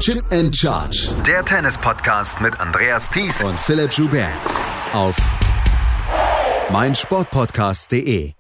Chip and Charge. Der Tennis-Podcast mit Andreas Thies und Philipp Joubert. Auf meinsportpodcast.de.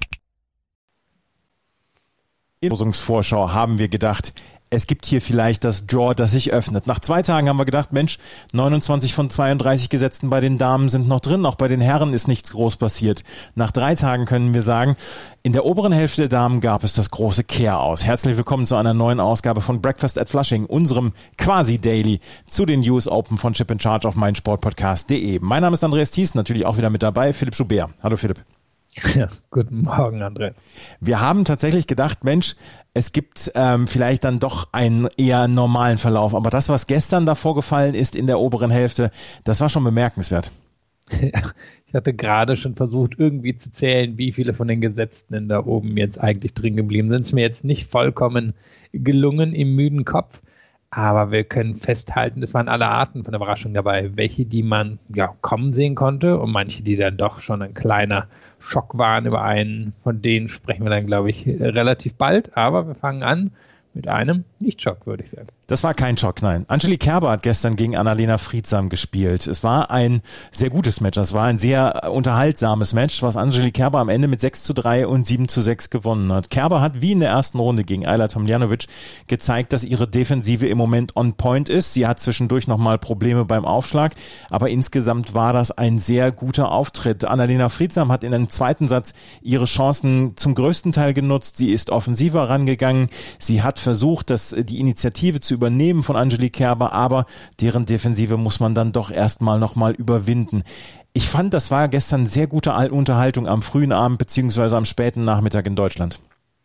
In der Losungsvorschau haben wir gedacht, es gibt hier vielleicht das Draw, das sich öffnet. Nach 2 Tagen haben wir gedacht, Mensch, 29 von 32 Gesetzten bei den Damen sind noch drin. Auch bei den Herren ist nichts groß passiert. Nach 3 Tagen können wir sagen, in der oberen Hälfte der Damen gab es das große Kehr-Aus. Herzlich willkommen zu einer neuen Ausgabe von Breakfast at Flushing, unserem Quasi-Daily zu den US Open von Chip and Charge auf meinsportpodcast.de. Mein Name ist Andreas Thies, natürlich auch wieder mit dabei, Philipp Joubert. Hallo Philipp. Ja, guten Morgen, André. Wir haben tatsächlich gedacht, Mensch, es gibt vielleicht dann doch einen eher normalen Verlauf. Aber das, was gestern da vorgefallen ist in der oberen Hälfte, das war schon bemerkenswert. Ja, ich hatte gerade schon versucht, irgendwie zu zählen, wie viele von den Gesetzten in da oben jetzt eigentlich drin geblieben sind. Es ist mir jetzt nicht vollkommen gelungen im müden Kopf. Aber wir können festhalten, es waren alle Arten von Überraschungen dabei. Welche, die man kommen sehen konnte und manche, die dann doch schon ein kleiner Schock waren. Über einen von denen sprechen wir dann, glaube ich, relativ bald. Aber wir fangen an mit einem Nicht-Schock, würde ich sagen. Das war kein Schock, nein. Angelique Kerber hat gestern gegen Annalena Friedsam gespielt. Es war ein sehr gutes Match. Es war ein sehr unterhaltsames Match, was Angelique Kerber am Ende mit 6:3 und 7:6 gewonnen hat. Kerber hat wie in der ersten Runde gegen Ajla Tomljanovic gezeigt, dass ihre Defensive im Moment on point ist. Sie hat zwischendurch nochmal Probleme beim Aufschlag, aber insgesamt war das ein sehr guter Auftritt. Annalena Friedsam hat in einem zweiten Satz ihre Chancen zum größten Teil genutzt. Sie ist offensiver rangegangen. Sie hat versucht, die Initiative zu übernehmen von Angelique Kerber, aber deren Defensive muss man dann doch erstmal nochmal überwinden. Ich fand, das war gestern sehr gute Unterhaltung am frühen Abend beziehungsweise am späten Nachmittag in Deutschland.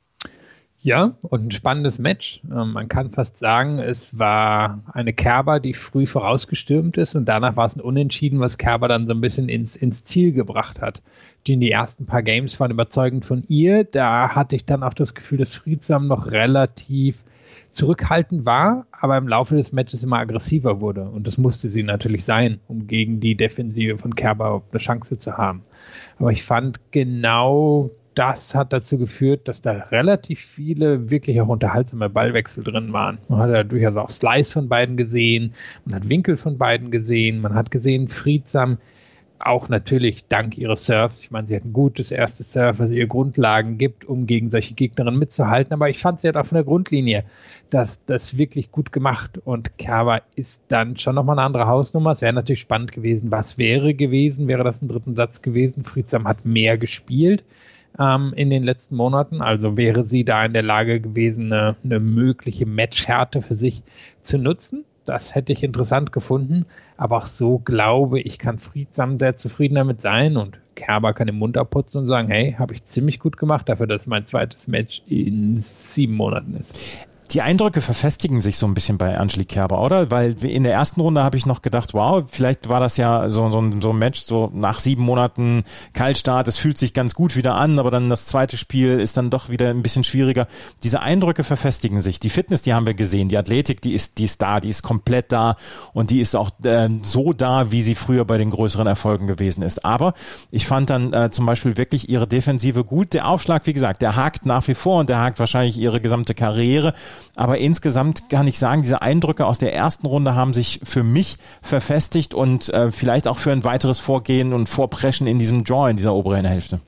Ja, und ein spannendes Match. Man kann fast sagen, es war eine Kerber, die früh vorausgestürmt ist und danach war es ein Unentschieden, was Kerber dann so ein bisschen ins Ziel gebracht hat. Die ersten paar Games waren überzeugend von ihr. Da hatte ich dann auch das Gefühl, dass Friedsam noch relativ zurückhaltend war, aber im Laufe des Matches immer aggressiver wurde. Und das musste sie natürlich sein, um gegen die Defensive von Kerber eine Chance zu haben. Aber ich fand, genau das hat dazu geführt, dass da relativ viele wirklich auch unterhaltsame Ballwechsel drin waren. Man hat ja durchaus auch Slice von beiden gesehen, man hat Winkel von beiden gesehen, man hat gesehen, Friedsam auch natürlich dank ihres Serves. Ich meine, sie hat ein gutes erstes Serve, was ihr Grundlagen gibt, um gegen solche Gegnerinnen mitzuhalten. Aber ich fand, sie hat auch von der Grundlinie das wirklich gut gemacht. Und Kerber ist dann schon nochmal eine andere Hausnummer. Es wäre natürlich spannend gewesen. Was wäre gewesen? Wäre das ein dritten Satz gewesen? Friedsam hat mehr gespielt in den letzten Monaten. Also wäre sie da in der Lage gewesen, eine mögliche Matchhärte für sich zu nutzen. Das hätte ich interessant gefunden, aber auch so glaube ich, kann Friedsam sehr zufrieden damit sein und Kerber kann den Mund abputzen und sagen, hey, habe ich ziemlich gut gemacht dafür, dass es mein zweites Match in 7 Monaten ist. Die Eindrücke verfestigen sich so ein bisschen bei Angelique Kerber, oder? Weil in der ersten Runde habe ich noch gedacht, wow, vielleicht war das ja so ein Match, so nach 7 Monaten Kaltstart, es fühlt sich ganz gut wieder an, aber dann das zweite Spiel ist dann doch wieder ein bisschen schwieriger. Diese Eindrücke verfestigen sich. Die Fitness, die haben wir gesehen, die Athletik, die ist da, die ist komplett da und die ist auch so da, wie sie früher bei den größeren Erfolgen gewesen ist. Aber ich fand dann zum Beispiel wirklich ihre Defensive gut. Der Aufschlag, wie gesagt, der hakt nach wie vor und der hakt wahrscheinlich ihre gesamte Karriere. Aber insgesamt kann ich sagen, diese Eindrücke aus der ersten Runde haben sich für mich verfestigt und vielleicht auch für ein weiteres Vorgehen und Vorpreschen in diesem Draw in dieser oberen Hälfte.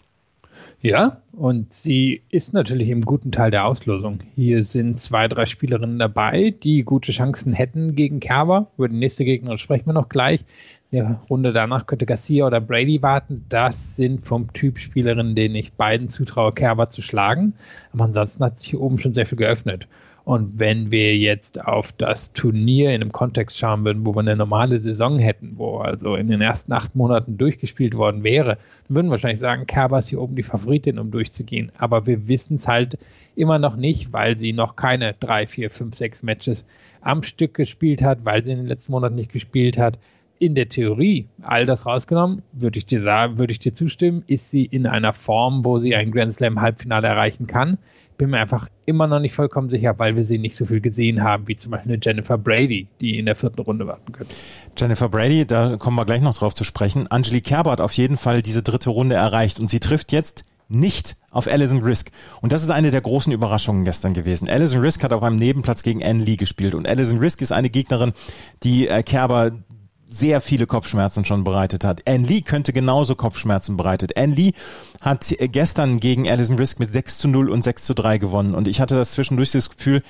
Ja, und sie ist natürlich im guten Teil der Auslosung. Hier sind 2, 3 Spielerinnen dabei, die gute Chancen hätten gegen Kerber. Über die nächste Gegnerin sprechen wir noch gleich. In der Runde danach könnte Garcia oder Brady warten. Das sind vom Typ Spielerinnen, denen ich beiden zutraue, Kerber zu schlagen. Aber ansonsten hat sich hier oben schon sehr viel geöffnet. Und wenn wir jetzt auf das Turnier in einem Kontext schauen würden, wo wir eine normale Saison hätten, wo also in den ersten 8 Monaten durchgespielt worden wäre, dann würden wir wahrscheinlich sagen, Kerber ist hier oben die Favoritin, um durchzugehen. Aber wir wissen es halt immer noch nicht, weil sie noch keine 3, 4, 5, 6 Matches am Stück gespielt hat, weil sie in den letzten Monaten nicht gespielt hat. In der Theorie, all das rausgenommen, würde ich dir zustimmen, ist sie in einer Form, wo sie ein Grand Slam Halbfinale erreichen kann. Bin mir einfach immer noch nicht vollkommen sicher, weil wir sie nicht so viel gesehen haben, wie zum Beispiel eine Jennifer Brady, die in der 4. Runde warten könnte. Jennifer Brady, da kommen wir gleich noch drauf zu sprechen. Angelique Kerber hat auf jeden Fall diese 3. Runde erreicht und sie trifft jetzt nicht auf Alison Risk. Und das ist eine der großen Überraschungen gestern gewesen. Alison Risk hat auf einem Nebenplatz gegen Ann Lee gespielt und Alison Risk ist eine Gegnerin, die Kerber sehr viele Kopfschmerzen schon bereitet hat. Ann Lee könnte genauso Kopfschmerzen bereitet. Ann Lee hat gestern gegen Alison Risk mit 6:0 und 6:3 gewonnen und ich hatte das zwischendurch das Gefühl,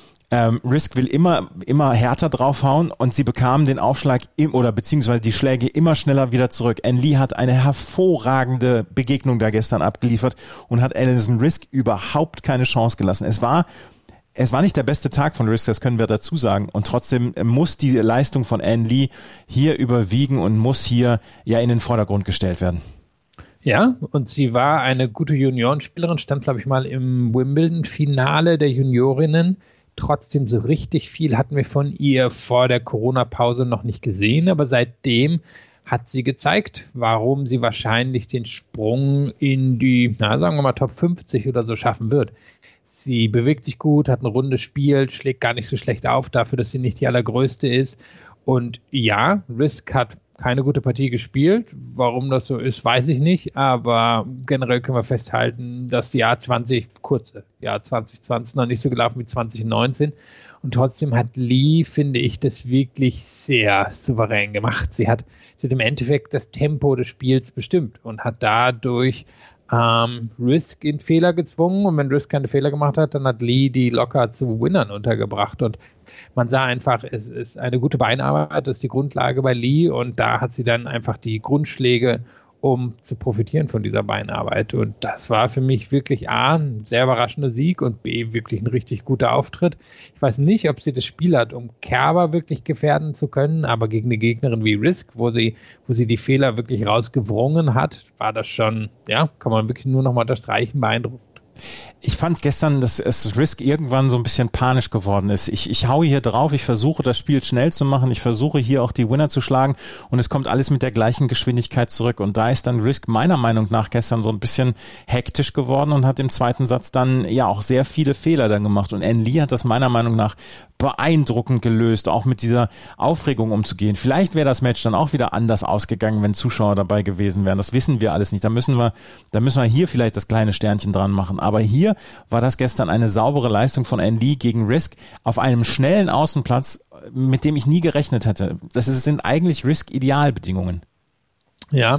Risk will immer härter draufhauen und sie bekam den Aufschlag beziehungsweise die Schläge immer schneller wieder zurück. Ann Lee hat eine hervorragende Begegnung da gestern abgeliefert und hat Alison Risk überhaupt keine Chance gelassen. Es war nicht der beste Tag von Risk, das können wir dazu sagen. Und trotzdem muss die Leistung von Ann Lee hier überwiegen und muss hier ja in den Vordergrund gestellt werden. Ja, und sie war eine gute Juniorenspielerin, stand, glaube ich, mal im Wimbledon-Finale der Juniorinnen. Trotzdem so richtig viel hatten wir von ihr vor der Corona-Pause noch nicht gesehen, aber seitdem hat sie gezeigt, warum sie wahrscheinlich den Sprung in die, sagen wir mal, Top 50 oder so schaffen wird. Sie bewegt sich gut, hat ein rundes Spiel, schlägt gar nicht so schlecht auf dafür, dass sie nicht die allergrößte ist. Und ja, Risk hat keine gute Partie gespielt. Warum das so ist, weiß ich nicht. Aber generell können wir festhalten, dass das Jahr 2020 noch nicht so gelaufen wie 2019. Und trotzdem hat Lee, finde ich, das wirklich sehr souverän gemacht. Sie hat im Endeffekt das Tempo des Spiels bestimmt und hat dadurch Risk in Fehler gezwungen. Und wenn Risk keine Fehler gemacht hat, dann hat Lee die locker zu Winnern untergebracht. Und man sah einfach, es ist eine gute Beinarbeit, das ist die Grundlage bei Lee und da hat sie dann einfach die Grundschläge, um zu profitieren von dieser Beinarbeit. Und das war für mich wirklich A, ein sehr überraschender Sieg und B, wirklich ein richtig guter Auftritt. Ich weiß nicht, ob sie das Spiel hat, um Kerber wirklich gefährden zu können, aber gegen eine Gegnerin wie Risk, wo sie die Fehler wirklich rausgewrungen hat, war das schon, ja, kann man wirklich nur noch mal unterstreichen, beeindruckend. Ich fand gestern, dass Risk irgendwann so ein bisschen panisch geworden ist. Ich haue hier drauf, ich versuche das Spiel schnell zu machen, ich versuche hier auch die Winner zu schlagen und es kommt alles mit der gleichen Geschwindigkeit zurück. Und da ist dann Risk meiner Meinung nach gestern so ein bisschen hektisch geworden und hat im zweiten Satz dann ja auch sehr viele Fehler dann gemacht. Und Ann Lee hat das meiner Meinung nach beeindruckend gelöst, auch mit dieser Aufregung umzugehen. Vielleicht wäre das Match dann auch wieder anders ausgegangen, wenn Zuschauer dabei gewesen wären. Das wissen wir alles nicht. Da müssen wir hier vielleicht das kleine Sternchen dran machen. Aber hier war das gestern eine saubere Leistung von Ann Lee gegen Risk auf einem schnellen Außenplatz, mit dem ich nie gerechnet hätte. Das sind eigentlich Risk-Idealbedingungen. Ja,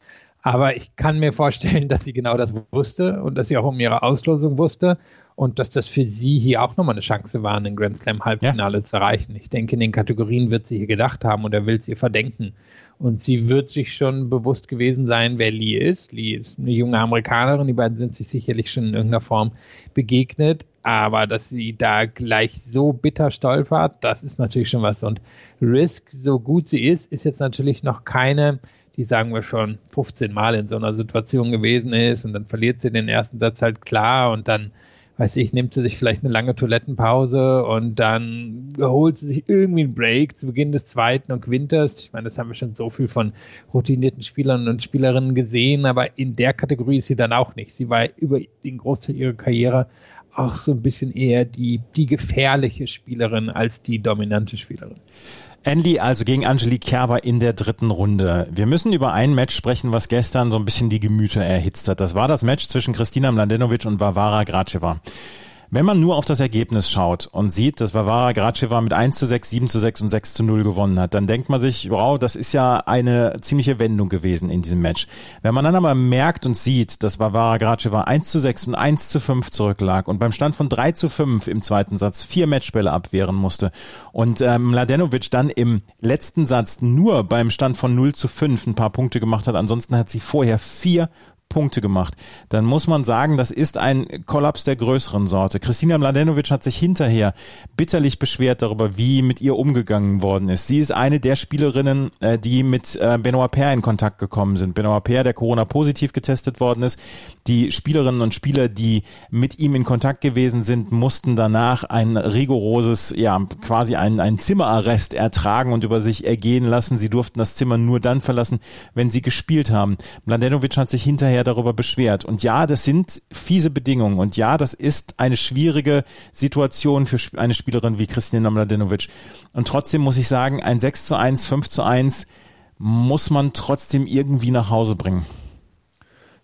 aber ich kann mir vorstellen, dass sie genau das wusste und dass sie auch um ihre Auslosung wusste und dass das für sie hier auch nochmal eine Chance war, ein Grand Slam Halbfinale zu erreichen. Ich denke, in den Kategorien wird sie hier gedacht haben und er will es ihr verdenken. Und sie wird sich schon bewusst gewesen sein, wer Lee ist. Lee ist eine junge Amerikanerin, die beiden sind sich sicherlich schon in irgendeiner Form begegnet. Aber dass sie da gleich so bitter stolpert, das ist natürlich schon was. Und Risk, so gut sie ist jetzt natürlich noch keine, die sagen wir schon 15 Mal in so einer Situation gewesen ist. Und dann verliert sie den ersten Satz halt klar und dann nimmt sie sich vielleicht eine lange Toilettenpause und dann holt sie sich irgendwie einen Break zu Beginn des zweiten und gewinnt das. Ich meine, das haben wir schon so viel von routinierten Spielern und Spielerinnen gesehen, aber in der Kategorie ist sie dann auch nicht. Sie war über den Großteil ihrer Karriere auch so ein bisschen eher die gefährliche Spielerin als die dominante Spielerin. Ann Lee also gegen Angelique Kerber in der dritten Runde. Wir müssen über ein Match sprechen, was gestern so ein bisschen die Gemüter erhitzt hat. Das war das Match zwischen Kristina Mladenovic und Varvara Gracheva. Wenn man nur auf das Ergebnis schaut und sieht, dass Varvara Gracheva mit 1:6, 7:6 und 6:0 gewonnen hat, dann denkt man sich, wow, das ist ja eine ziemliche Wendung gewesen in diesem Match. Wenn man dann aber merkt und sieht, dass Varvara Gracheva 1:6 und 1:5 zurücklag und beim Stand von 3:5 im zweiten Satz 4 Matchbälle abwehren musste und Mladenovic dann im letzten Satz nur beim Stand von 0:5 ein paar Punkte gemacht hat, ansonsten hat sie vorher 4 Punkte gemacht, dann muss man sagen, das ist ein Kollaps der größeren Sorte. Kristina Mladenovic hat sich hinterher bitterlich beschwert darüber, wie mit ihr umgegangen worden ist. Sie ist eine der Spielerinnen, die mit Benoit Paire in Kontakt gekommen sind. Benoit Paire, der Corona-positiv getestet worden ist. Die Spielerinnen und Spieler, die mit ihm in Kontakt gewesen sind, mussten danach ein rigoroses, quasi einen Zimmerarrest ertragen und über sich ergehen lassen. Sie durften das Zimmer nur dann verlassen, wenn sie gespielt haben. Mladenovic hat sich hinterher darüber beschwert. Und ja, das sind fiese Bedingungen. Und ja, das ist eine schwierige Situation für eine Spielerin wie Kristina Mladenovic. Und trotzdem muss ich sagen, ein 6:1, 5:1 muss man trotzdem irgendwie nach Hause bringen.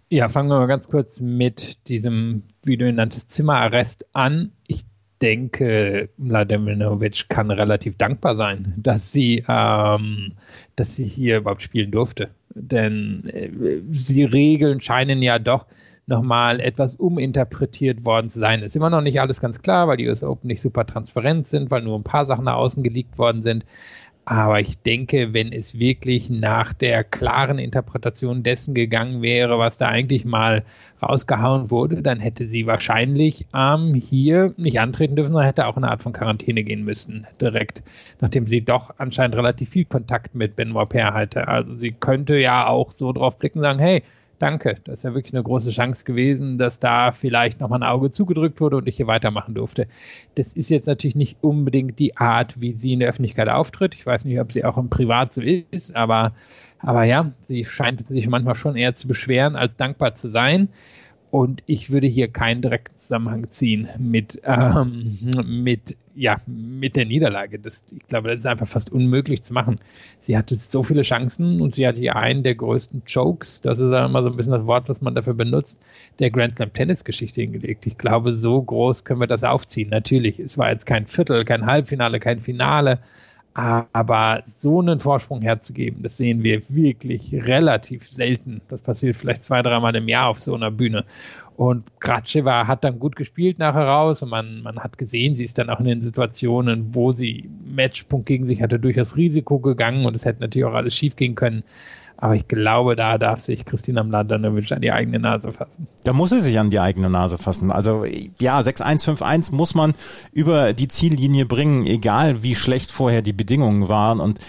Ja, fangen wir mal ganz kurz mit diesem, wie du ihn nanntest, Zimmerarrest an. Ich denke, Mladenovic kann relativ dankbar sein, dass sie hier überhaupt spielen durfte. Denn die Regeln scheinen ja doch nochmal etwas uminterpretiert worden zu sein. Ist immer noch nicht alles ganz klar, weil die US Open nicht super transparent sind, weil nur ein paar Sachen nach außen geleakt worden sind. Aber ich denke, wenn es wirklich nach der klaren Interpretation dessen gegangen wäre, was da eigentlich mal rausgehauen wurde, dann hätte sie wahrscheinlich hier nicht antreten dürfen, sondern hätte auch in eine Art von Quarantäne gehen müssen, direkt, nachdem sie doch anscheinend relativ viel Kontakt mit Benoit Paire hatte. Also sie könnte ja auch so drauf blicken und sagen, hey, danke, das ist ja wirklich eine große Chance gewesen, dass da vielleicht nochmal ein Auge zugedrückt wurde und ich hier weitermachen durfte. Das ist jetzt natürlich nicht unbedingt die Art, wie sie in der Öffentlichkeit auftritt. Ich weiß nicht, ob sie auch im Privat so ist, aber ja, sie scheint sich manchmal schon eher zu beschweren, als dankbar zu sein. Und ich würde hier keinen direkten Zusammenhang ziehen mit der Niederlage. Ich glaube, das ist einfach fast unmöglich zu machen. Sie hatte so viele Chancen und sie hatte ja einen der größten Chokes, das ist ja immer so ein bisschen das Wort, was man dafür benutzt, der Grand Slam Tennis-Geschichte hingelegt. Ich glaube, so groß können wir das aufziehen. Natürlich, es war jetzt kein Viertel, kein Halbfinale, kein Finale, aber so einen Vorsprung herzugeben, das sehen wir wirklich relativ selten. Das passiert vielleicht 2-3 Mal im Jahr auf so einer Bühne. Und Gracheva hat dann gut gespielt nachher raus und man hat gesehen, sie ist dann auch in den Situationen, wo sie Matchpunkt gegen sich hatte, durchaus Risiko gegangen und es hätte natürlich auch alles schief gehen können. Aber ich glaube, da darf sich Kristina Mladenovic an die eigene Nase fassen. Da muss sie sich an die eigene Nase fassen. Also ja, 6-1, 5-1 muss man über die Ziellinie bringen, egal wie schlecht vorher die Bedingungen waren. Und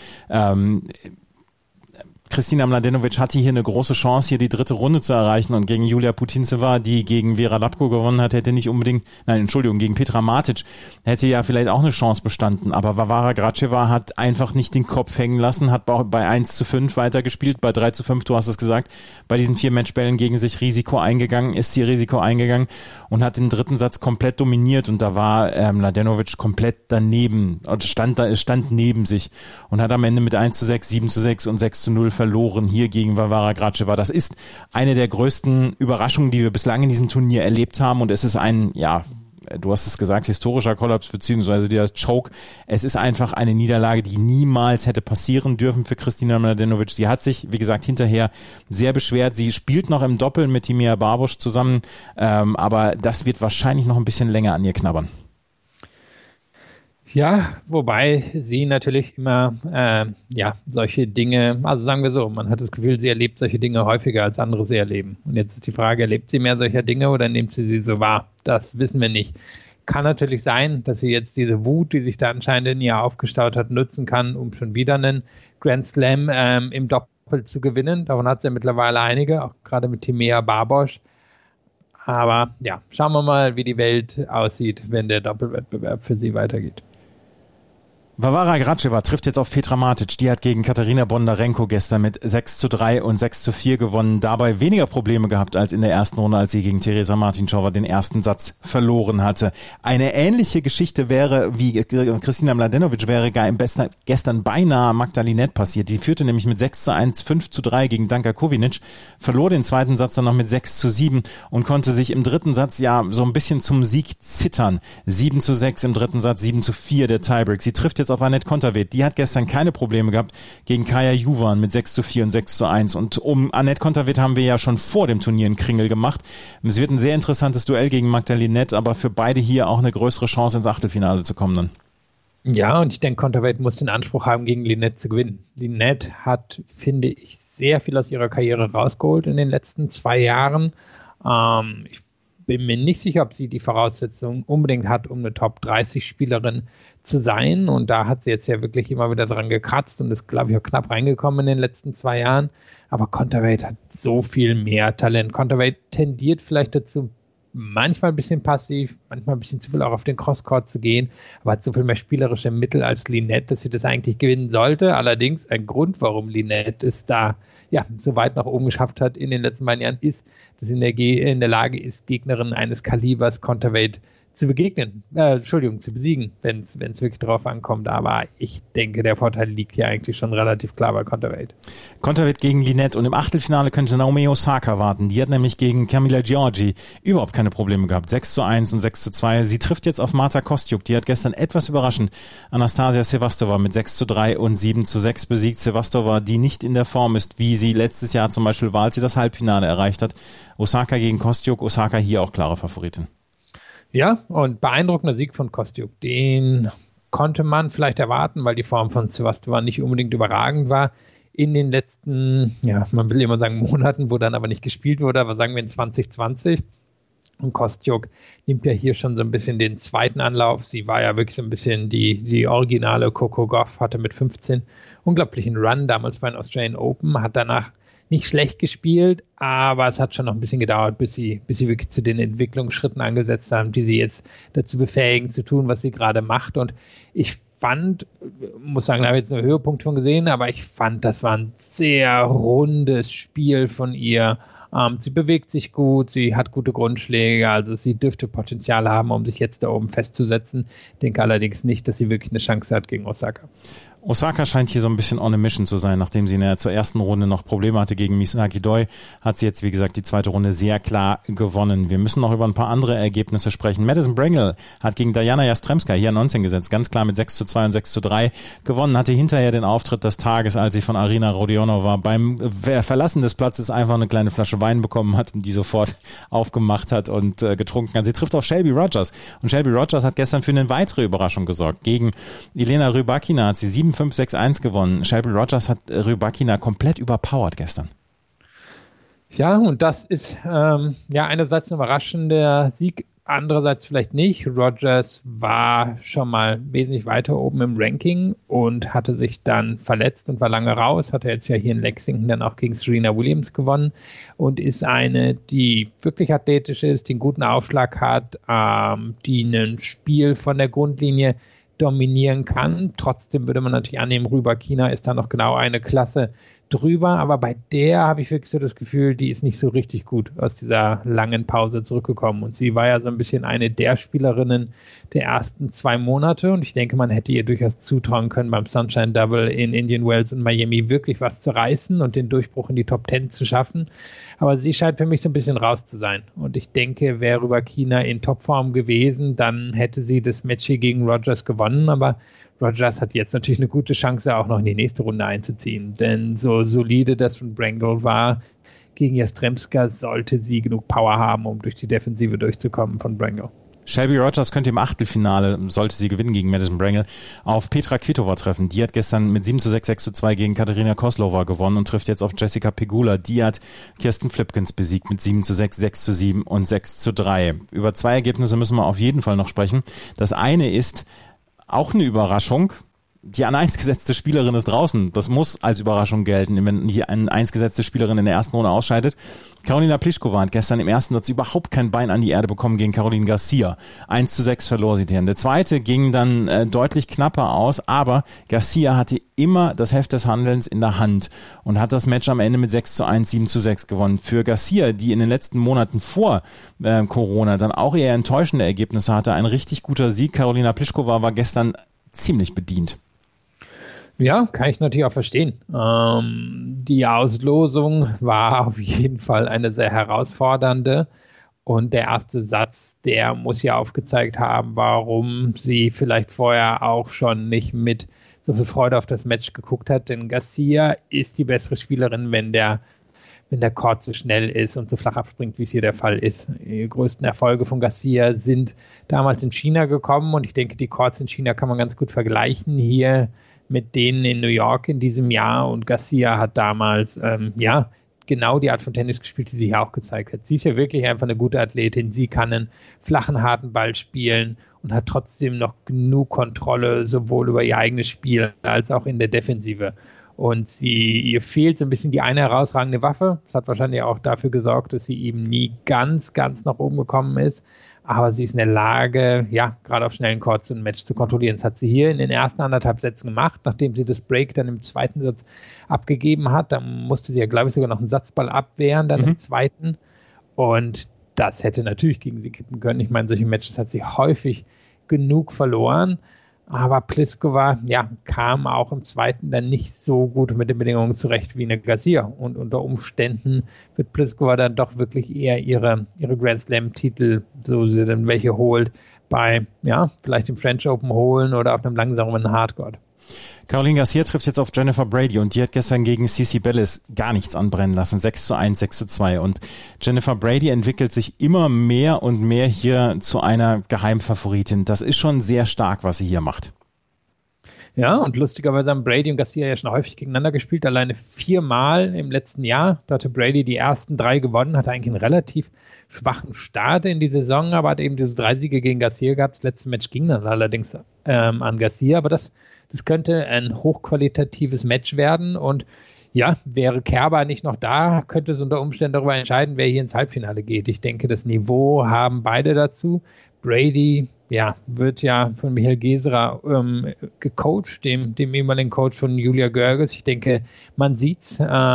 Kristina Mladenovic hatte hier eine große Chance, hier die dritte Runde zu erreichen und gegen Julia Putintseva, die gegen Vera Lapko gewonnen hat, gegen Petra Martic, hätte ja vielleicht auch eine Chance bestanden, aber Varvara Gracheva hat einfach nicht den Kopf hängen lassen, hat bei 1-5 weitergespielt, bei 3-5, du hast es gesagt, bei diesen 4 Matchbällen gegen sich ist sie Risiko eingegangen und hat den dritten Satz komplett dominiert und da war Mladenovic komplett daneben, stand neben sich und hat am Ende mit 1-6, 7-6 und 6-0 verloren hier gegen Varvara Gracheva. Das ist eine der größten Überraschungen, die wir bislang in diesem Turnier erlebt haben und es ist ein, ja, du hast es gesagt, historischer Kollaps beziehungsweise der Choke. Es ist einfach eine Niederlage, die niemals hätte passieren dürfen für Kristina Mladenovic. Sie hat sich, wie gesagt, hinterher sehr beschwert. Sie spielt noch im Doppel mit Timea Barbosch zusammen, aber das wird wahrscheinlich noch ein bisschen länger an ihr knabbern. Ja, wobei sie natürlich immer solche Dinge, also sagen wir so, man hat das Gefühl, sie erlebt solche Dinge häufiger als andere sie erleben. Und jetzt ist die Frage, erlebt sie mehr solcher Dinge oder nimmt sie so wahr? Das wissen wir nicht. Kann natürlich sein, dass sie jetzt diese Wut, die sich da anscheinend in ihr aufgestaut hat, nutzen kann, um schon wieder einen Grand Slam im Doppel zu gewinnen. Davon hat sie ja mittlerweile einige, auch gerade mit Timea Barbosch. Aber ja, schauen wir mal, wie die Welt aussieht, wenn der Doppelwettbewerb für sie weitergeht. Varvara Gracheva trifft jetzt auf Petra Martic. Die hat gegen Katarina Bondarenko gestern mit 6-3 und 6-4 gewonnen. Dabei weniger Probleme gehabt als in der ersten Runde, als sie gegen Teresa Martincova den ersten Satz verloren hatte. Eine ähnliche Geschichte wäre, wie Kristina Mladenovic wäre gestern beinahe Magda Linette passiert. Die führte nämlich mit 6-1, 5-3 gegen Danka Kovinic, verlor den zweiten Satz dann noch mit 6-7 und konnte sich im dritten Satz ja so ein bisschen zum Sieg zittern. 7-6 im dritten Satz, 7-4 der Tiebreak. Sie trifft jetzt auf Anett Kontaveit. Die hat gestern keine Probleme gehabt gegen Kaja Juvan mit 6-4 und 6-1. Und um Anett Kontaveit haben wir ja schon vor dem Turnier einen Kringel gemacht. Es wird ein sehr interessantes Duell gegen Magda Linette, aber für beide hier auch eine größere Chance ins Achtelfinale zu kommen dann. Ja, und ich denke, Kontaveit muss den Anspruch haben, gegen Linette zu gewinnen. Linette hat, finde ich, sehr viel aus ihrer Karriere rausgeholt in den letzten 2 Jahren. Ich bin mir nicht sicher, ob sie die Voraussetzungen unbedingt hat, um eine Top-30-Spielerin zu sein. Und da hat sie jetzt ja wirklich immer wieder dran gekratzt und ist, glaube ich, auch knapp reingekommen in den letzten 2 Jahren. Aber Kontaveit hat so viel mehr Talent. Kontaveit tendiert vielleicht dazu, manchmal ein bisschen passiv, manchmal ein bisschen zu viel auch auf den Crosscourt zu gehen, aber hat so viel mehr spielerische Mittel als Linette, dass sie das eigentlich gewinnen sollte. Allerdings ein Grund, warum Linette es da so weit nach oben geschafft hat in den letzten beiden Jahren, ist, dass sie in der Lage ist, Gegnerin eines Kalibers Kontaveit zu besiegen, wenn es wirklich drauf ankommt. Aber ich denke, der Vorteil liegt ja eigentlich schon relativ klar bei Konterweight. Konterweight gegen Linette und im Achtelfinale könnte Naomi Osaka warten. Die hat nämlich gegen Camila Giorgi überhaupt keine Probleme gehabt. 6:1 und 6:2. Sie trifft jetzt auf Marta Kostyuk. Die hat gestern etwas überraschend Anastasia Sevastova mit 6:3 und 7:6 besiegt. Sevastova, die nicht in der Form ist, wie sie letztes Jahr zum Beispiel war, als sie das Halbfinale erreicht hat. Osaka gegen Kostyuk. Osaka hier auch klare Favoritin. Ja, und beeindruckender Sieg von Kostyuk. Den konnte man vielleicht erwarten, weil die Form von Sevastova nicht unbedingt überragend war in den letzten, man will immer sagen Monaten, wo dann aber nicht gespielt wurde, aber sagen wir in 2020. Und Kostyuk nimmt ja hier schon so ein bisschen den zweiten Anlauf. Sie war ja wirklich so ein bisschen die originale Coco Gauff, hatte mit 15 unglaublichen Run damals bei den Australian Open, hat danach nicht schlecht gespielt, aber es hat schon noch ein bisschen gedauert, bis sie wirklich zu den Entwicklungsschritten angesetzt haben, die sie jetzt dazu befähigen, zu tun, was sie gerade macht. Und ich muss sagen, da habe ich jetzt einen Höhepunkt schon gesehen, aber ich fand, das war ein sehr rundes Spiel von ihr. Sie bewegt sich gut, sie hat gute Grundschläge, also sie dürfte Potenzial haben, um sich jetzt da oben festzusetzen. Ich denke allerdings nicht, dass sie wirklich eine Chance hat gegen Osaka. Osaka scheint hier so ein bisschen on a mission zu sein, nachdem sie zur ersten Runde noch Probleme hatte gegen Misaki Doi, hat sie jetzt, wie gesagt, die zweite Runde sehr klar gewonnen. Wir müssen noch über ein paar andere Ergebnisse sprechen. Madison Brangle hat gegen Diana Jastremska hier 19 gesetzt, ganz klar mit 6:2 und 6:3 gewonnen, hatte hinterher den Auftritt des Tages, als sie von Arina Rodionova beim Verlassen des Platzes einfach eine kleine Flasche Wein bekommen hat und die sofort aufgemacht hat und getrunken hat. Sie trifft auf Shelby Rogers und Shelby Rogers hat gestern für eine weitere Überraschung gesorgt. Gegen Elena Rybakina hat sie 7-5, 6-1 gewonnen. Shelby Rogers hat Rybakina komplett überpowert gestern. Ja, und das ist einerseits ein überraschender Sieg, andererseits vielleicht nicht. Rogers war schon mal wesentlich weiter oben im Ranking und hatte sich dann verletzt und war lange raus. Hat er jetzt ja hier in Lexington dann auch gegen Serena Williams gewonnen und ist eine, die wirklich athletisch ist, die einen guten Aufschlag hat, die ein Spiel von der Grundlinie dominieren kann. Trotzdem würde man natürlich annehmen, Rybakina ist da noch genau eine Klasse drüber, aber bei der habe ich wirklich so das Gefühl, die ist nicht so richtig gut aus dieser langen Pause zurückgekommen und sie war ja so ein bisschen eine der Spielerinnen der ersten 2 Monate und ich denke, man hätte ihr durchaus zutrauen können, beim Sunshine Double in Indian Wells und Miami wirklich was zu reißen und den Durchbruch in die Top 10 zu schaffen, aber sie scheint für mich so ein bisschen raus zu sein und ich denke, wäre Rybakina in Topform gewesen, dann hätte sie das Match hier gegen Rogers gewonnen, aber Rogers hat jetzt natürlich eine gute Chance, auch noch in die nächste Runde einzuziehen, denn so solide das von Brangle war, gegen Jastremska sollte sie genug Power haben, um durch die Defensive durchzukommen von Brangle. Shelby Rogers könnte im Achtelfinale, sollte sie gewinnen gegen Madison Brangle, auf Petra Kvitova treffen. Die hat gestern mit 7:6, 6:2 gegen Katerina Kozlova gewonnen und trifft jetzt auf Jessica Pegula. Die hat Kirsten Flipkens besiegt mit 7:6, 6:7 und 6:3. Über 2 Ergebnisse müssen wir auf jeden Fall noch sprechen. Das eine ist auch eine Überraschung. Die an 1 gesetzte Spielerin ist draußen. Das muss als Überraschung gelten, wenn die an 1 gesetzte Spielerin in der ersten Runde ausscheidet. Karolina Pliskova hat gestern im ersten Satz überhaupt kein Bein an die Erde bekommen gegen Caroline Garcia. 1:6 verlor sie den. Der zweite ging dann deutlich knapper aus, aber Garcia hatte immer das Heft des Handelns in der Hand und hat das Match am Ende mit 6:1, 7:6 gewonnen. Für Garcia, die in den letzten Monaten vor Corona dann auch eher enttäuschende Ergebnisse hatte, ein richtig guter Sieg. Karolina Pliskova war gestern ziemlich bedient. Ja, kann ich natürlich auch verstehen. Die Auslosung war auf jeden Fall eine sehr herausfordernde und der erste Satz, der muss ja aufgezeigt haben, warum sie vielleicht vorher auch schon nicht mit so viel Freude auf das Match geguckt hat, denn Garcia ist die bessere Spielerin, wenn der Court so schnell ist und so flach abspringt, wie es hier der Fall ist. Die größten Erfolge von Garcia sind damals in China gekommen und ich denke, die Courts in China kann man ganz gut vergleichen hier mit denen in New York in diesem Jahr und Garcia hat damals genau die Art von Tennis gespielt, die sie hier auch gezeigt hat. Sie ist ja wirklich einfach eine gute Athletin, sie kann einen flachen, harten Ball spielen und hat trotzdem noch genug Kontrolle, sowohl über ihr eigenes Spiel als auch in der Defensive. Und ihr fehlt so ein bisschen die eine herausragende Waffe. Das hat wahrscheinlich auch dafür gesorgt, dass sie eben nie ganz nach oben gekommen ist. Aber sie ist in der Lage, gerade auf schnellen Courts so ein Match zu kontrollieren. Das hat sie hier in den ersten 1,5 Sätzen gemacht, nachdem sie das Break dann im zweiten Satz abgegeben hat. Dann musste sie ja, glaube ich, sogar noch einen Satzball abwehren, dann im zweiten. Und das hätte natürlich gegen sie kippen können. Ich meine, solche Matches hat sie häufig genug verloren. Aber Pliskova, kam auch im zweiten dann nicht so gut mit den Bedingungen zurecht wie eine Garcia. Und unter Umständen wird Pliskova dann doch wirklich eher ihre Grand Slam-Titel, so sie dann welche holt, bei, vielleicht dem French Open holen oder auf einem langsamen Hardcourt. Caroline Garcia trifft jetzt auf Jennifer Brady und die hat gestern gegen Cici Bellis gar nichts anbrennen lassen. 6:1, 6:2 und Jennifer Brady entwickelt sich immer mehr und mehr hier zu einer Geheimfavoritin. Das ist schon sehr stark, was sie hier macht. Ja, und lustigerweise haben Brady und Garcia ja schon häufig gegeneinander gespielt, alleine 4-mal im letzten Jahr. Da hatte Brady die ersten 3 gewonnen, hatte eigentlich einen relativ schwachen Start in die Saison, aber hat eben diese 3 Siege gegen Garcia gehabt. Das letzte Match ging dann allerdings an Garcia, aber das könnte ein hochqualitatives Match werden und wäre Kerber nicht noch da, könnte es unter Umständen darüber entscheiden, wer hier ins Halbfinale geht. Ich denke, das Niveau haben beide dazu. Brady, wird von Michael Geserer gecoacht, dem ehemaligen Coach von Julia Görges. Ich denke, man sieht's.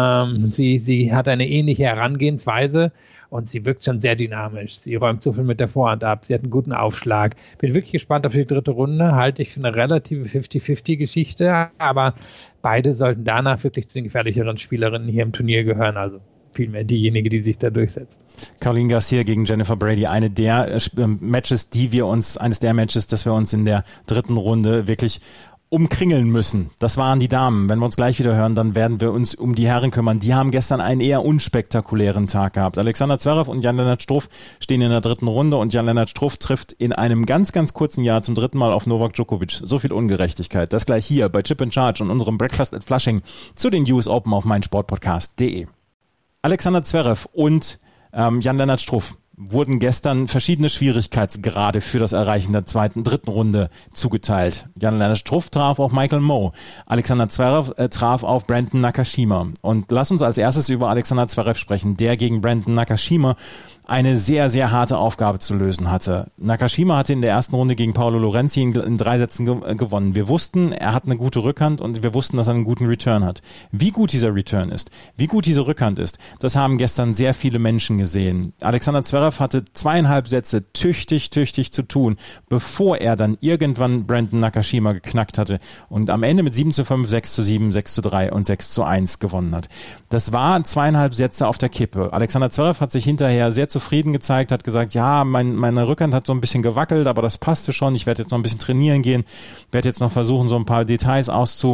Sie hat eine ähnliche Herangehensweise und sie wirkt schon sehr dynamisch. Sie räumt so viel mit der Vorhand ab. Sie hat einen guten Aufschlag. Bin wirklich gespannt auf die 3. Runde. Halte ich für eine relative 50-50-Geschichte, aber beide sollten danach wirklich zu den gefährlicheren Spielerinnen hier im Turnier gehören. Also vielmehr diejenige, die sich da durchsetzt. Caroline Garcia gegen Jennifer Brady, eines der Matches, das wir uns in der 3. Runde wirklich umkringeln müssen. Das waren die Damen. Wenn wir uns gleich wieder hören, dann werden wir uns um die Herren kümmern. Die haben gestern einen eher unspektakulären Tag gehabt. Alexander Zverev und Jan-Lennart Struff stehen in der 3. Runde und Jan-Lennart Struff trifft in einem ganz, ganz kurzen Jahr zum 3. Mal auf Novak Djokovic. So viel Ungerechtigkeit. Das gleich hier bei Chip in Charge und unserem Breakfast at Flushing zu den US Open auf meinsportpodcast.de. Alexander Zverev und Jan-Lennart Struff wurden gestern verschiedene Schwierigkeitsgrade für das Erreichen der 3. Runde zugeteilt. Jan-Lennart Struff traf auf Michael Mmoh. Alexander Zverev traf auf Brandon Nakashima. Und lass uns als erstes über Alexander Zverev sprechen, der gegen Brandon Nakashima eine sehr, sehr harte Aufgabe zu lösen hatte. Nakashima hatte in der ersten Runde gegen Paolo Lorenzi in 3 Sätzen gewonnen. Wir wussten, er hat eine gute Rückhand und wir wussten, dass er einen guten Return hat. Wie gut dieser Return ist, wie gut diese Rückhand ist, das haben gestern sehr viele Menschen gesehen. Alexander Zverev hatte 2,5 Sätze tüchtig zu tun, bevor er dann irgendwann Brandon Nakashima geknackt hatte und am Ende mit 7:5, 6:7, 6:3 und 6:1 gewonnen hat. Das waren 2,5 Sätze auf der Kippe. Alexander Zverev hat sich hinterher sehr zufrieden gezeigt, hat gesagt, meine Rückhand hat so ein bisschen gewackelt, aber das passte schon. Ich werde jetzt noch ein bisschen trainieren gehen, werde jetzt noch versuchen, so ein paar Details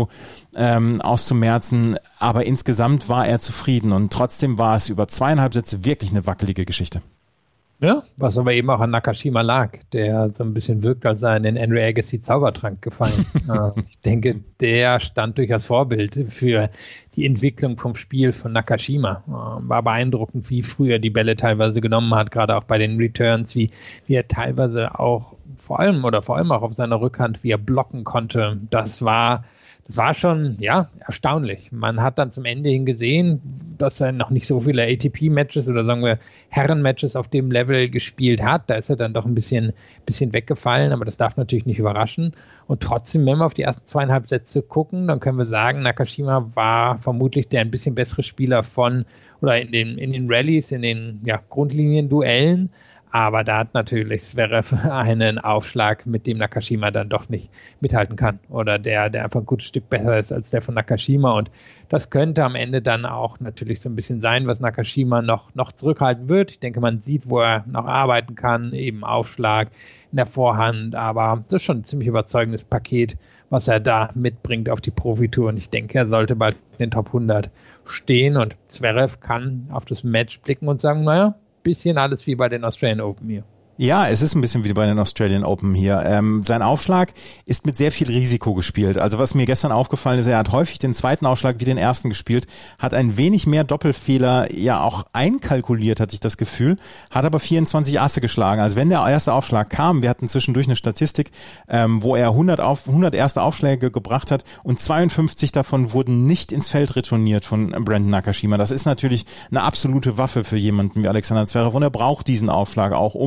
auszumerzen, aber insgesamt war er zufrieden und trotzdem war es über 2,5 Sätze wirklich eine wackelige Geschichte. Ja, was aber eben auch an Nakashima lag, der so ein bisschen wirkt, als sei in den Andre Agassi Zaubertrank gefallen. Ich denke, der stand durchaus Vorbild für die Entwicklung vom Spiel von Nakashima. War beeindruckend, wie früher die Bälle teilweise genommen hat, gerade auch bei den Returns, wie er teilweise auch vor allem auch auf seiner Rückhand, wie er blocken konnte. Das war schon, erstaunlich. Man hat dann zum Ende hin gesehen, dass er noch nicht so viele ATP-Matches oder sagen wir Herren-Matches auf dem Level gespielt hat. Da ist er dann doch ein bisschen weggefallen, aber das darf natürlich nicht überraschen. Und trotzdem, wenn wir auf die ersten 2,5 Sätze gucken, dann können wir sagen, Nakashima war vermutlich der ein bisschen bessere Spieler in den Rallyes, in den Grundlinien-Duellen. Aber da hat natürlich Zverev einen Aufschlag, mit dem Nakashima dann doch nicht mithalten kann. Oder der einfach ein gutes Stück besser ist als der von Nakashima. Und das könnte am Ende dann auch natürlich so ein bisschen sein, was Nakashima noch zurückhalten wird. Ich denke, man sieht, wo er noch arbeiten kann, eben Aufschlag in der Vorhand. Aber das ist schon ein ziemlich überzeugendes Paket, was er da mitbringt auf die Profitour. Und ich denke, er sollte bald in den Top 100 stehen. Und Zverev kann auf das Match blicken und sagen, bisschen alles wie bei den Australian Open hier. Ja, es ist ein bisschen wie bei den Australian Open hier. Sein Aufschlag ist mit sehr viel Risiko gespielt. Also was mir gestern aufgefallen ist, er hat häufig den zweiten Aufschlag wie den ersten gespielt, hat ein wenig mehr Doppelfehler auch einkalkuliert, hatte ich das Gefühl, hat aber 24 Asse geschlagen. Also wenn der erste Aufschlag kam, wir hatten zwischendurch eine Statistik, wo er 100 erste Aufschläge gebracht hat und 52 davon wurden nicht ins Feld retourniert von Brandon Nakashima. Das ist natürlich eine absolute Waffe für jemanden wie Alexander Zverev und er braucht diesen Aufschlag auch, um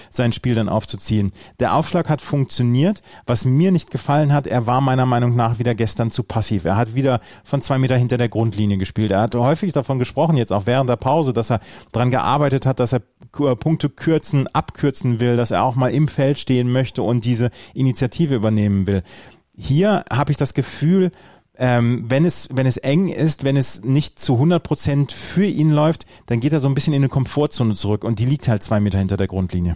sein Spiel dann aufzuziehen. Der Aufschlag hat funktioniert. Was mir nicht gefallen hat, er war meiner Meinung nach wieder gestern zu passiv. Er hat wieder von 2 Meter hinter der Grundlinie gespielt. Er hat häufig davon gesprochen, jetzt auch während der Pause, dass er dran gearbeitet hat, dass er Punkte abkürzen will, dass er auch mal im Feld stehen möchte und diese Initiative übernehmen will. Hier habe ich das Gefühl, wenn es eng ist, wenn es nicht zu 100% für ihn läuft, dann geht er so ein bisschen in eine Komfortzone zurück und die liegt halt 2 Meter hinter der Grundlinie.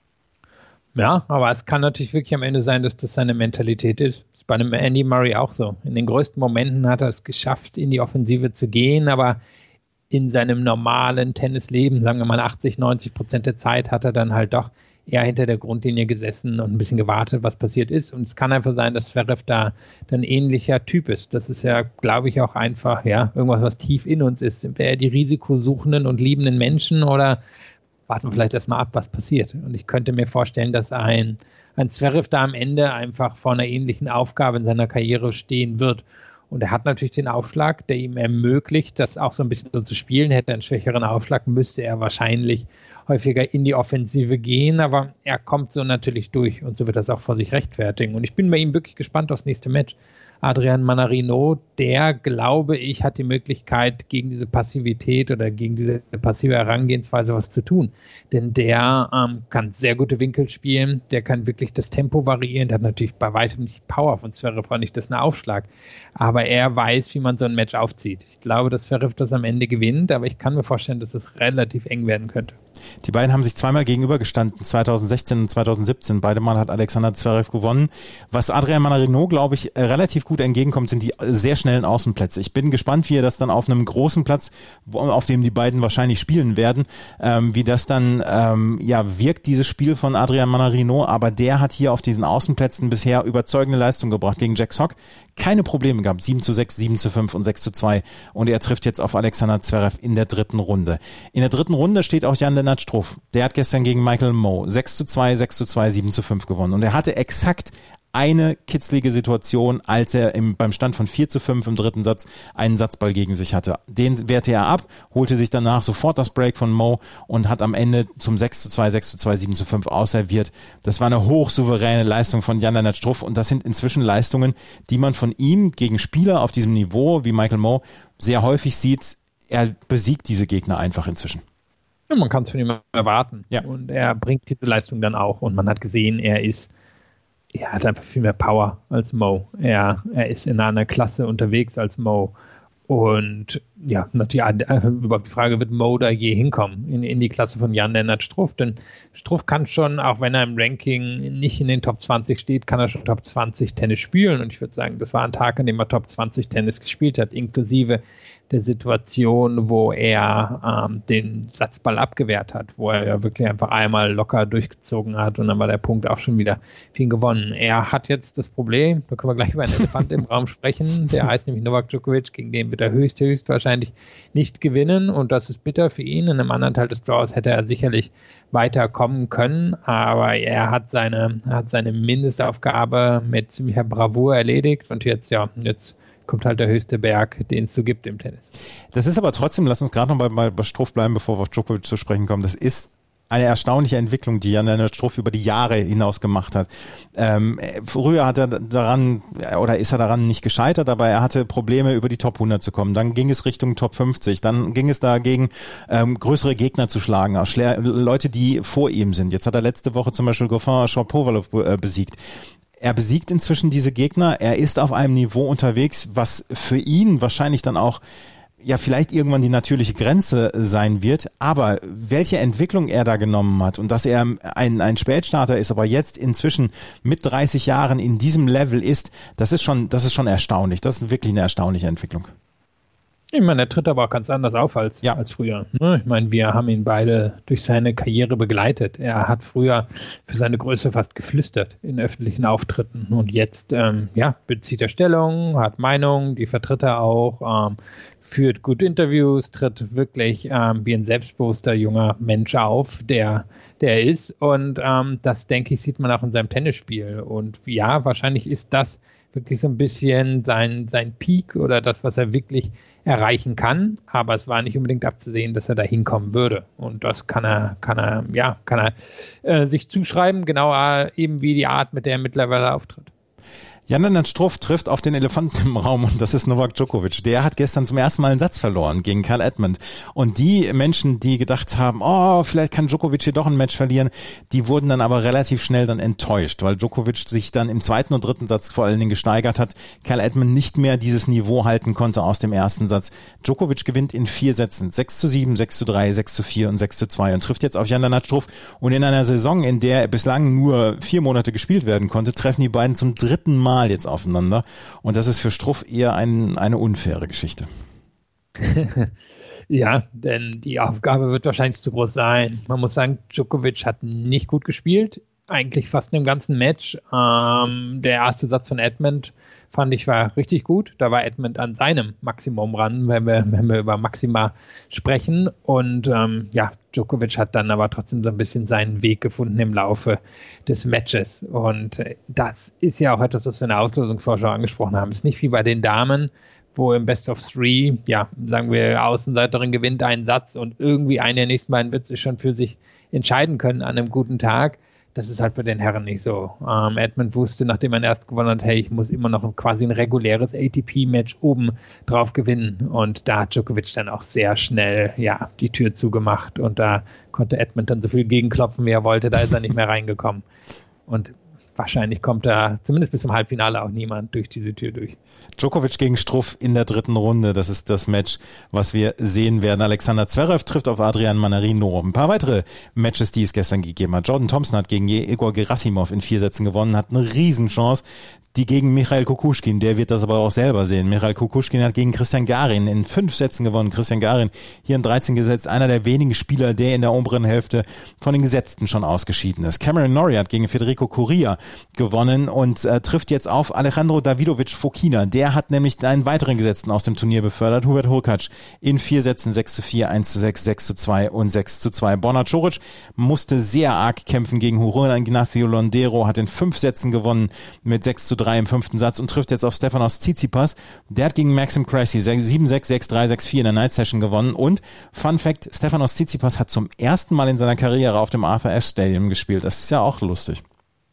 Ja, aber es kann natürlich wirklich am Ende sein, dass das seine Mentalität ist. Das ist bei einem Andy Murray auch so. In den größten Momenten hat er es geschafft, in die Offensive zu gehen, aber in seinem normalen Tennisleben, sagen wir mal 80-90% der Zeit, hat er dann halt doch eher hinter der Grundlinie gesessen und ein bisschen gewartet, was passiert ist. Und es kann einfach sein, dass Zverev da ein ähnlicher Typ ist. Das ist ja, glaube ich, auch einfach irgendwas, was tief in uns ist. Sind wir eher die risikosuchenden und liebenden Menschen oder warten wir vielleicht erstmal ab, was passiert? Und ich könnte mir vorstellen, dass ein Zverev da am Ende einfach vor einer ähnlichen Aufgabe in seiner Karriere stehen wird. Und er hat natürlich den Aufschlag, der ihm ermöglicht, das auch so ein bisschen so zu spielen. Hätte er einen schwächeren Aufschlag, müsste er wahrscheinlich häufiger in die Offensive gehen. Aber er kommt so natürlich durch und so wird das auch vor sich rechtfertigen. Und ich bin bei ihm wirklich gespannt aufs nächste Match. Adrian Mannarino, der, glaube ich, hat die Möglichkeit, gegen diese Passivität oder gegen diese passive Herangehensweise was zu tun. Denn der kann sehr gute Winkel spielen, der kann wirklich das Tempo variieren, der hat natürlich bei weitem nicht Power von Zverev, nicht das ist ein Aufschlag. Aber er weiß, wie man so ein Match aufzieht. Ich glaube, dass Zverev das am Ende gewinnt, aber ich kann mir vorstellen, dass es relativ eng werden könnte. Die beiden haben sich zweimal gegenübergestanden, 2016 und 2017. Beide Mal hat Alexander Zverev gewonnen. Was Adrian Mannarino, glaube ich, relativ gut entgegenkommt, sind die sehr schnellen Außenplätze. Ich bin gespannt, wie er das dann auf einem großen Platz, auf dem die beiden wahrscheinlich spielen werden, wie das dann wirkt, dieses Spiel von Adrian Mannarino. Aber der hat hier auf diesen Außenplätzen bisher überzeugende Leistung gebracht. Gegen Jack Sock keine Probleme gehabt. 7:6, 7:5 und 6:2. Und er trifft jetzt auf Alexander Zverev in der dritten Runde. In der dritten Runde steht auch Jan-Lennart Struff. Der hat gestern gegen Michael Mmoh 6:2, 6:2, 7:5 gewonnen. Und er hatte exakt eine kitzlige Situation, als er beim Stand von 4:5 im dritten Satz einen Satzball gegen sich hatte. Den wehrte er ab, holte sich danach sofort das Break von Mmoh und hat am Ende zum 6:2, 6:2, 7:5 ausserviert. Das war eine hochsouveräne Leistung von Jan-Lennart Struff und das sind inzwischen Leistungen, die man von ihm gegen Spieler auf diesem Niveau wie Michael Mmoh sehr häufig sieht. Er besiegt diese Gegner einfach inzwischen. Ja, man kann es von ihm erwarten. Ja. Und er bringt diese Leistung dann auch. Und man hat gesehen, er hat einfach viel mehr Power als Mmoh. Er ist in einer Klasse unterwegs als Mmoh. Und ja, natürlich überhaupt die Frage, wird Mmoh da je hinkommen in die Klasse von Jan-Lennart Struff? Denn Struff kann schon, auch wenn er im Ranking nicht in den Top 20 steht, kann er schon Top 20 Tennis spielen. Und ich würde sagen, das war ein Tag, an dem er Top 20 Tennis gespielt hat, inklusive der Situation, wo er den Satzball abgewehrt hat, wo er ja wirklich einfach einmal locker durchgezogen hat und dann war der Punkt auch schon wieder für ihn gewonnen. Er hat jetzt das Problem, da können wir gleich über einen Elefant im Raum sprechen, der heißt nämlich Novak Djokovic, gegen den wird er höchstwahrscheinlich nicht gewinnen und das ist bitter für ihn. In einem anderen Teil des Draws hätte er sicherlich weiterkommen können, aber er hat seine Mindestaufgabe mit ziemlicher Bravour erledigt und jetzt kommt halt der höchste Berg, den es so gibt im Tennis. Das ist aber trotzdem, lass uns gerade noch bei Struff bleiben, bevor wir auf Djokovic zu sprechen kommen. Das ist eine erstaunliche Entwicklung, die Jan-Lennart Struff über die Jahre hinaus gemacht hat. Früher ist er daran nicht gescheitert, aber er hatte Probleme, über die Top 100 zu kommen. Dann ging es Richtung Top 50. Dann ging es dagegen, größere Gegner zu schlagen, auch Leute, die vor ihm sind. Jetzt hat er letzte Woche zum Beispiel Goffin Shapovalov besiegt. Er besiegt inzwischen diese Gegner. Er ist auf einem Niveau unterwegs, was für ihn wahrscheinlich dann auch vielleicht irgendwann die natürliche Grenze sein wird. Aber welche Entwicklung er da genommen hat und dass er ein Spätstarter ist, aber jetzt inzwischen mit 30 Jahren in diesem Level ist, das ist schon erstaunlich. Das ist wirklich eine erstaunliche Entwicklung. Ich meine, er tritt aber auch ganz anders auf als früher. Ich meine, wir haben ihn beide durch seine Karriere begleitet. Er hat früher für seine Größe fast geflüstert in öffentlichen Auftritten. Und jetzt bezieht er Stellung, hat Meinung, die vertritt er auch, führt gute Interviews, tritt wirklich wie ein selbstbewusster junger Mensch auf, der er ist. Und das, denke ich, sieht man auch in seinem Tennisspiel. Und ja, wahrscheinlich ist das wirklich so ein bisschen sein Peak oder das, was er wirklich erreichen kann, aber es war nicht unbedingt abzusehen, dass er da hinkommen würde. Und das kann er sich zuschreiben, genau eben wie die Art, mit der er mittlerweile auftritt. Jan-Lennart Struff trifft auf den Elefanten im Raum und das ist Novak Djokovic. Der hat gestern zum ersten Mal einen Satz verloren gegen Kyle Edmund. Und die Menschen, die gedacht haben, vielleicht kann Djokovic hier doch ein Match verlieren, die wurden dann aber relativ schnell dann enttäuscht, weil Djokovic sich dann im zweiten und dritten Satz vor allen Dingen gesteigert hat. Kyle Edmund nicht mehr dieses Niveau halten konnte aus dem ersten Satz. Djokovic gewinnt in 4 Sätzen, 6-7, 6-3, 6-4 und 6-2 und trifft jetzt auf Jan-Lennart Struff. Und in einer Saison, in der bislang nur 4 Monate gespielt werden konnte, treffen die beiden zum dritten Mal jetzt aufeinander. Und das ist für Struff eher eine unfaire Geschichte. Ja, denn die Aufgabe wird wahrscheinlich zu groß sein. Man muss sagen, Djokovic hat nicht gut gespielt, eigentlich fast in dem ganzen Match. Der erste Satz von Edmund fand ich war richtig gut. Da war Edmund an seinem Maximum ran, wenn wir über Maxima sprechen. Und Djokovic hat dann aber trotzdem so ein bisschen seinen Weg gefunden im Laufe des Matches. Und das ist ja auch etwas, was wir in der Auslosungsvorschau angesprochen haben. Es ist nicht wie bei den Damen, wo im Best of Three, sagen wir, Außenseiterin gewinnt einen Satz und irgendwie einen der nächsten beiden wird sich schon für sich entscheiden können an einem guten Tag. Das ist halt bei den Herren nicht so. Edmund wusste, nachdem er erst gewonnen hat, hey, ich muss immer noch quasi ein reguläres ATP-Match oben drauf gewinnen. Und da hat Djokovic dann auch sehr schnell die Tür zugemacht. Und da konnte Edmund dann so viel gegenklopfen, wie er wollte. Da ist er nicht mehr reingekommen. Und wahrscheinlich kommt da zumindest bis zum Halbfinale auch niemand durch diese Tür durch. Djokovic gegen Struff in der dritten Runde, das ist das Match, was wir sehen werden. Alexander Zverev trifft auf Adrian Manarino. Ein paar weitere Matches, die es gestern gegeben hat. Jordan Thompson hat gegen Egor Gerasimov in 4 Sätzen gewonnen, hat eine Riesenchance. Die gegen Michail Kukushkin, der wird das aber auch selber sehen. Michail Kukushkin hat gegen Christian Garin in 5 Sätzen gewonnen. Christian Garin hier in 13 gesetzt, einer der wenigen Spieler, der in der oberen Hälfte von den Gesetzten schon ausgeschieden ist. Cameron Norrie hat gegen Federico Coria gewonnen und trifft jetzt auf Alejandro Davidovic Fokina. Der hat nämlich einen weiteren Gesetzten aus dem Turnier befördert, Hubert Hurkacz, in 4 Sätzen 6-4, 1-6, 6-2 und 6-2. Borna Coric musste sehr arg kämpfen gegen Juan Ignacio Londero, hat in 5 Sätzen gewonnen mit 6-3 im 5. Satz und trifft jetzt auf Stefanos Tsitsipas. Der hat gegen Maxim Cressy 7-6, 6-3, 6-4 in der Night Session gewonnen. Und Fun Fact, Stefanos Tsitsipas hat zum ersten Mal in seiner Karriere auf dem Arthur Ashe Stadium gespielt. Das ist ja auch lustig.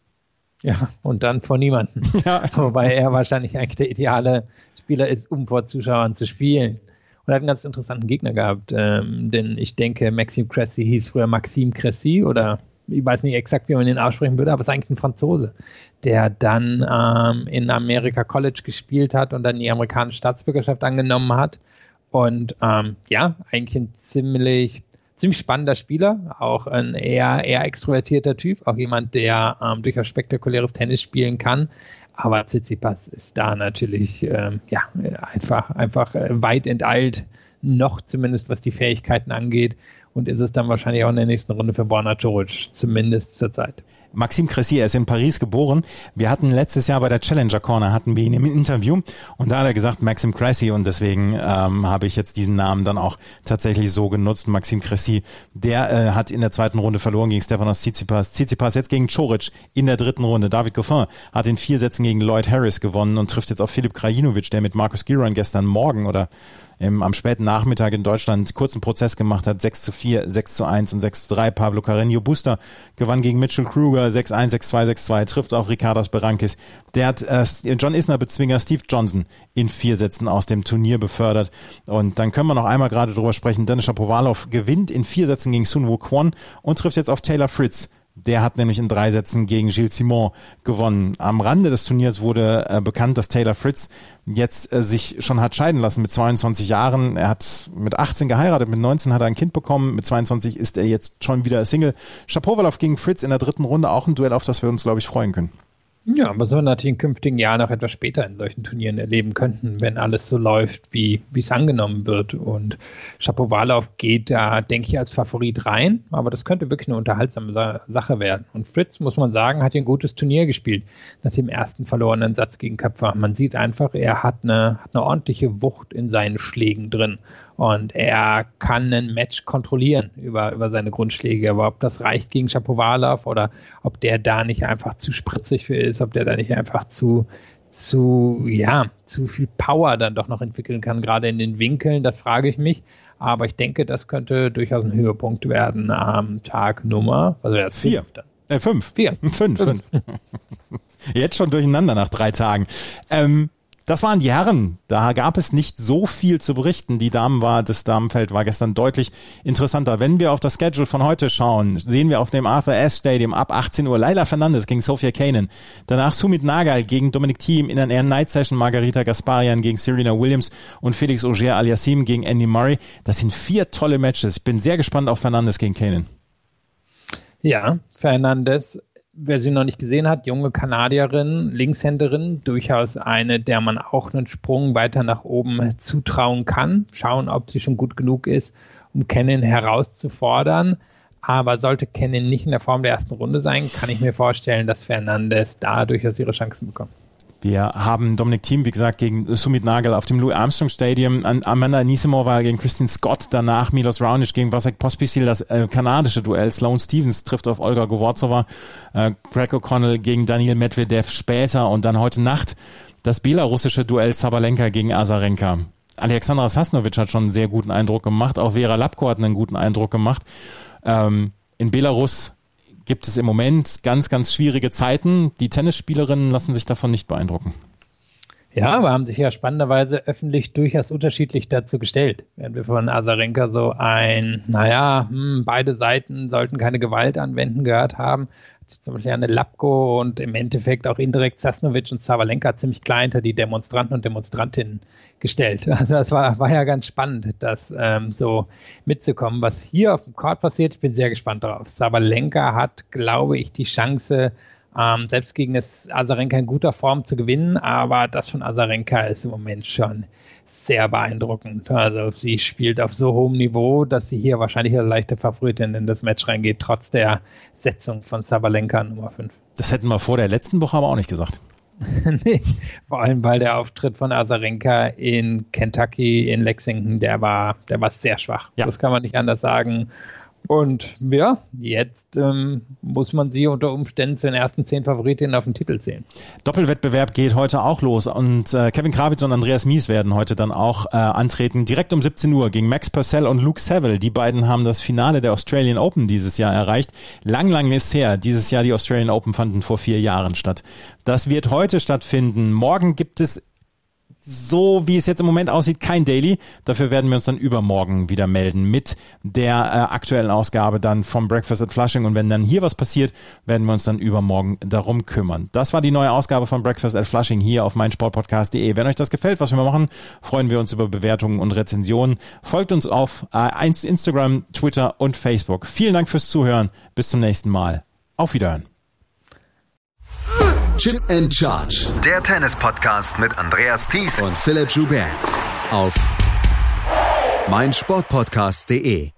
Ja, und dann vor niemanden. Ja. Wobei er wahrscheinlich eigentlich der ideale Spieler ist, um vor Zuschauern zu spielen. Und er hat einen ganz interessanten Gegner gehabt, denn ich denke, Maxim Cressy hieß früher Maxime Cressy oder ich weiß nicht exakt, wie man ihn aussprechen würde, aber es ist eigentlich ein Franzose, der dann in Amerika College gespielt hat und dann die amerikanische Staatsbürgerschaft angenommen hat. Und eigentlich ein ziemlich spannender Spieler, auch ein eher extrovertierter Typ, auch jemand, der durchaus spektakuläres Tennis spielen kann. Aber Tsitsipas ist da natürlich einfach weit enteilt, noch zumindest was die Fähigkeiten angeht. Und ist es dann wahrscheinlich auch in der nächsten Runde für Borna Coric, zumindest zur Zeit. Maxime Cressy, er ist in Paris geboren. Wir hatten letztes Jahr bei der Challenger Corner, hatten wir ihn im Interview und da hat er gesagt Maxime Cressy und deswegen habe ich jetzt diesen Namen dann auch tatsächlich so genutzt. Maxime Cressy, der hat in der zweiten Runde verloren gegen Stefanos Tsitsipas. Tsitsipas jetzt gegen Coric in der dritten Runde. David Goffin hat in 4 Sätzen gegen Lloyd Harris gewonnen und trifft jetzt auf Filip Krajinovic, der mit Marcus Giron gestern Morgen oder am späten Nachmittag in Deutschland kurzen Prozess gemacht hat, 6-4, 6-1 und 6-3. Pablo Carreño Busta gewann gegen Mitchell Kruger, 6-1, 6-2, 6-2, trifft auf Ricardas Berankis. Der hat John Isner-Bezwinger Steve Johnson in 4 Sätzen aus dem Turnier befördert. Und dann können wir noch einmal gerade drüber sprechen. Denis Shapovalov gewinnt in 4 Sätzen gegen Sun Woo Kwon und trifft jetzt auf Taylor Fritz. Der hat nämlich in 3 Sätzen gegen Gilles Simon gewonnen. Am Rande des Turniers wurde bekannt, dass Taylor Fritz jetzt sich schon hat scheiden lassen mit 22 Jahren. Er hat mit 18 geheiratet, mit 19 hat er ein Kind bekommen, mit 22 ist er jetzt schon wieder Single. Shapovalov gegen Fritz in der dritten Runde, auch ein Duell, auf das wir uns, glaube ich, freuen können. Ja, was wir natürlich in künftigen Jahren auch etwas später in solchen Turnieren erleben könnten, wenn alles so läuft, wie es angenommen wird. Und Shapovalov geht da, denke ich, als Favorit rein, aber das könnte wirklich eine unterhaltsame Sache werden. Und Fritz, muss man sagen, hat ein gutes Turnier gespielt nach dem ersten verlorenen Satz gegen Köpfer. Man sieht einfach, er hat eine ordentliche Wucht in seinen Schlägen drin. Und er kann ein Match kontrollieren über seine Grundschläge. Aber ob das reicht gegen Shapovalov oder ob der da nicht einfach zu spritzig für ist, ob der da nicht einfach zu zu viel Power dann doch noch entwickeln kann, gerade in den Winkeln, das frage ich mich. Aber ich denke, das könnte durchaus ein Höhepunkt werden am Tag Nummer, was wäre das? 4. 5. 4. 5. Jetzt schon durcheinander nach 3 Tagen. Das waren die Herren. Da gab es nicht so viel zu berichten. Das Damenfeld war gestern deutlich interessanter. Wenn wir auf das Schedule von heute schauen, sehen wir auf dem Arthur Ashe Stadium ab 18 Uhr Leylah Fernandez gegen Sofia Kenin. Danach Sumit Nagal gegen Dominic Thiem in einer Night Session, Margarita Gasparian gegen Serena Williams und Felix Auger-Aliassime gegen Andy Murray. Das sind 4 tolle Matches. Ich bin sehr gespannt auf Fernandez gegen Kenin. Ja, Fernandez, wer sie noch nicht gesehen hat, junge Kanadierin, Linkshänderin, durchaus eine, der man auch einen Sprung weiter nach oben zutrauen kann. Schauen, ob sie schon gut genug ist, um Kenin herauszufordern. Aber sollte Kenin nicht in der Form der ersten Runde sein, kann ich mir vorstellen, dass Fernandez da durchaus ihre Chancen bekommt. Wir haben Dominic Thiem, wie gesagt, gegen Sumit Nagal auf dem Louis Armstrong Stadium. Amanda Anisimova gegen Christine Scott. Danach Milos Raonic gegen Vasek Pospisil, das kanadische Duell. Sloane Stephens trifft auf Olga Govortsova. Greg O'Connell gegen Daniil Medvedev später. Und dann heute Nacht das belarussische Duell Sabalenka gegen Azarenka. Alexandra Sasnovic hat schon einen sehr guten Eindruck gemacht. Auch Vera Lapko hat einen guten Eindruck gemacht. In Belarus gibt es im Moment ganz, ganz schwierige Zeiten. Die Tennisspielerinnen lassen sich davon nicht beeindrucken. Ja, aber haben sich ja spannenderweise öffentlich durchaus unterschiedlich dazu gestellt. Während wir von Azarenka so beide Seiten sollten keine Gewalt anwenden gehört haben, hat sich zum Beispiel eine Lapko und im Endeffekt auch indirekt Sasnovic und Sabalenka ziemlich klar hinter die Demonstranten und Demonstrantinnen gestellt. Also das war ja ganz spannend, das so mitzukommen. Was hier auf dem Court passiert, ich bin sehr gespannt drauf. Sabalenka hat, glaube ich, die Chance, selbst gegen das Azarenka in guter Form zu gewinnen, aber das von Azarenka ist im Moment schon sehr beeindruckend. Also sie spielt auf so hohem Niveau, dass sie hier wahrscheinlich als leichte Favoritin in das Match reingeht, trotz der Setzung von Sabalenka Nummer 5. Das hätten wir vor der letzten Woche aber auch nicht gesagt. Nee, vor allem, weil der Auftritt von Azarenka in Kentucky, in Lexington, der war sehr schwach. Ja. Das kann man nicht anders sagen. Und ja, jetzt muss man sie unter Umständen zu den ersten 10 Favoritinnen auf den Titel zählen. Doppelwettbewerb geht heute auch los und Kevin Krawitz und Andreas Mies werden heute dann auch antreten, direkt um 17 Uhr gegen Max Purcell und Luke Saville. Die beiden haben das Finale der Australian Open dieses Jahr erreicht. Lang ist her. Dieses Jahr die Australian Open fanden vor 4 Jahren statt. Das wird heute stattfinden. Morgen gibt es, so wie es jetzt im Moment aussieht, kein Daily. Dafür werden wir uns dann übermorgen wieder melden mit der aktuellen Ausgabe dann vom Breakfast at Flushing. Und wenn dann hier was passiert, werden wir uns dann übermorgen darum kümmern. Das war die neue Ausgabe von Breakfast at Flushing hier auf meinsportpodcast.de. Wenn euch das gefällt, was wir machen, freuen wir uns über Bewertungen und Rezensionen. Folgt uns auf Instagram, Twitter und Facebook. Vielen Dank fürs Zuhören. Bis zum nächsten Mal. Auf Wiederhören. Chip and Charge. Der Tennis-Podcast mit Andreas Thies und Philipp Joubert auf meinsportpodcast.de.